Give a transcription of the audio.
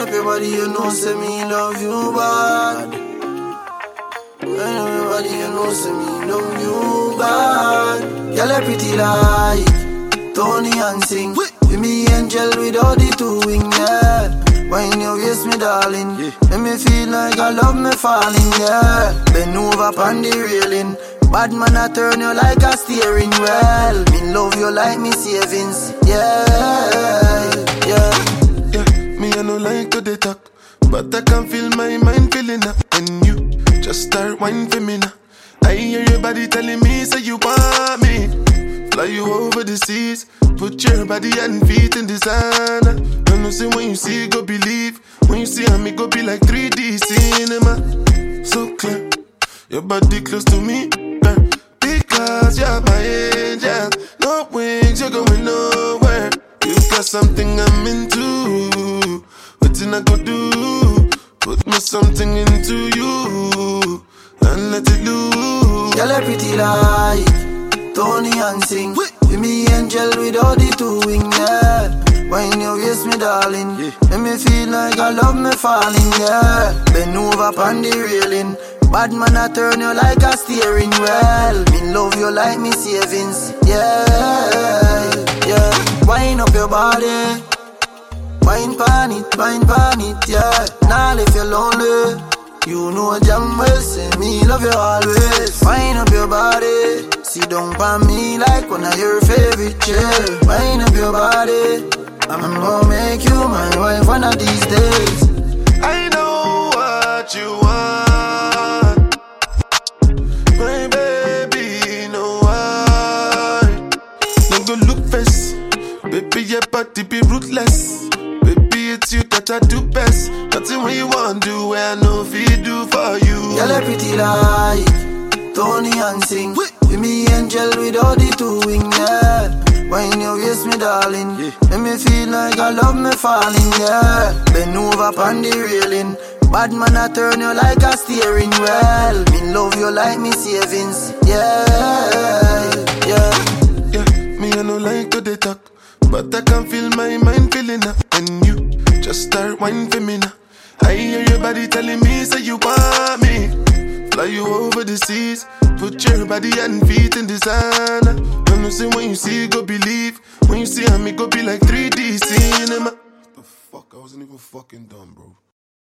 up your body, you know, say me love you bad. Wind up your body, you know, say me love you bad. Girl, you pretty like Tony and sing. With me angel with all the two wings, yeah. When you waist me, darling, make me feel like I love me falling, yeah. Bend over on the railing. Bad man, I turn you like a steering wheel. Me love you like me savings, yeah, yeah. Yeah, me I no like to dey talk, but I can feel my mind feeling up. And you just start whining for me now. I hear your body telling me, say you want me. Fly you over the seas, put your body and feet in designer. And you say when you see, go believe. When you see me, go be like 3D cinema. So clear, your body close to me, because you're my angel. No wings, you're going nowhere. You got something I'm into. What did I go do? Put me something into you and let it loose. Girl, you pretty like Tony and sing. With me angel with all the two wings, yeah. When you waist me, darling, make me feel like I love me falling, yeah. Bend over on the railing. Bad man, I turn you like a steering wheel. Me love you like me savings, yeah, yeah. Wind up your body, wine pan it, yeah. Now if you're lonely, you know damn well, say me love you always. Wind up your body, sit down by me like one of your favorite chairs. Wind up your body, I'm gonna make you my wife one of these days. I know what you want, my baby, no why. Don't go look face, baby, your body be ruthless. Baby, it's you that I do best. Nothing when you want to do, I know if you do for you. Girl, you pretty like Tony and sing. With me angel with all the two wings, yeah. When you waist me, darling, make me feel like I love me falling, yeah. Bend over on the railing. Bad man, I turn you like a steering wheel. Me love you like me savings, yeah, yeah. Yeah, me I no like to dey talk, but I can feel my mind feeling up. And you just start whining for me now. I hear your body telling me, say you want me. Fly you over the seas, put your body and feet in designer. And you say when you see, go believe. When you see me, go be like 3D cinema. The fuck, I wasn't even fucking dumb, bro.